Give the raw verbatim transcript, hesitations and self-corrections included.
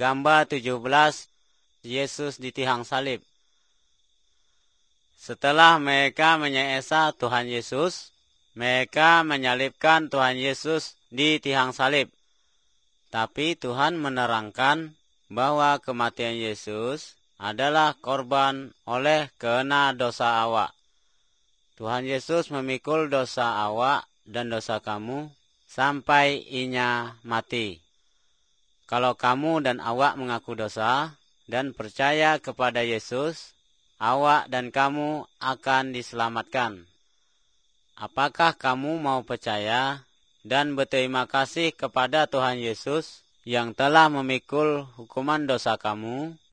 Gambar tujuh belas, Yesus di tiang salib. Setelah mereka menyiksa Tuhan Yesus, mereka menyalibkan Tuhan Yesus di tiang salib. Tapi Tuhan menerangkan bahwa kematian Yesus adalah korban oleh karena dosa awak. Tuhan Yesus memikul dosa awak dan dosa kamu sampai inya mati. Kalau kamu dan awak mengaku dosa dan percaya kepada Yesus, awak dan kamu akan diselamatkan. Apakah kamu mau percaya dan berterima kasih kepada Tuhan Yesus yang telah memikul hukuman dosa kamu